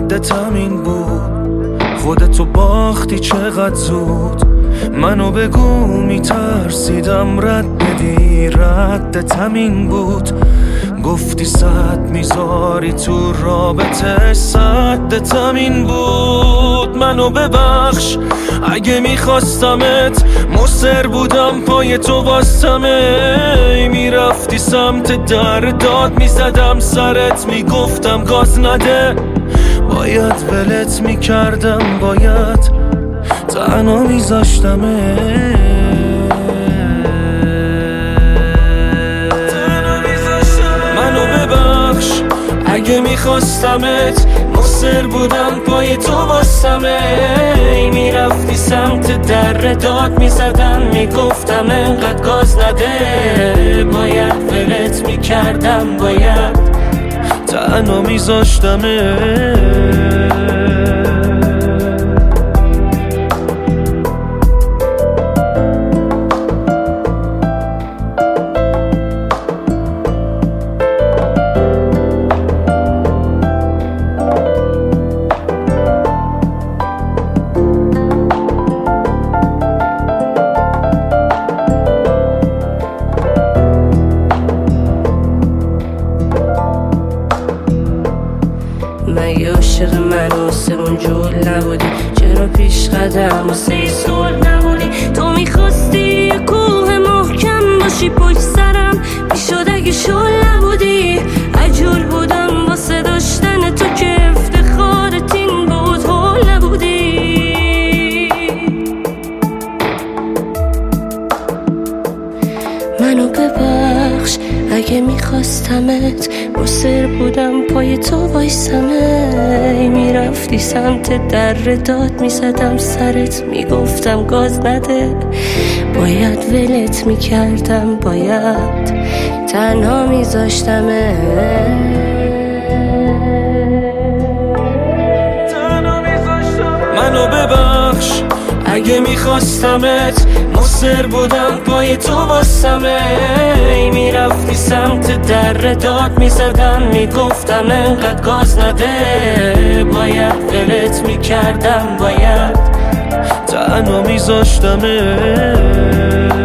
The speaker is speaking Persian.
ردت همین بود، خودتو باختی چقدر زود. منو بگو میترسیدم رد بدی، ردت همین بود. گفتی صد میذاری تو رابطه، صدت همین بود. منو ببخش اگه میخواستمت، مصر بودم پای تو واستم. میرفتی سمت در داد میزدم سرت، میگفتم گاز نده. باید ولت میکردم، باید تنها میذاشتمت. اگه میخواستمت، مصر بودم پای تو واستم. میرفتی سمت در داد میزدم، میگفتم انقدر گاز نده. باید ولت میکردم، باید تنها میذاشتمت. مگه عاشق من آسمون جول نبودی؟ چرا پیش قدم واسه صلح نبودی؟ تو میخواستی کوه محکم باشی پشت سرم، میشد اگه شل نبودی. عجول بودم واسه داشتن تو که افتخارت این بود، هول نبودی. منو ببخش اگه میخواستمت، مصر بودم پای تو وایسم. میرفتی سمت در داد میزدم سرت، میگفتم گاز نده. باید ولت میکردم، باید تنها میذاشتمت. منو ببخش اگه میخواستمت، مصر بودم پای تو واستم. میرفتی سمت در داد میزدم، میگفتم انقدر گاز نده. باید ولت میکردم، باید تنها میذاشتمت.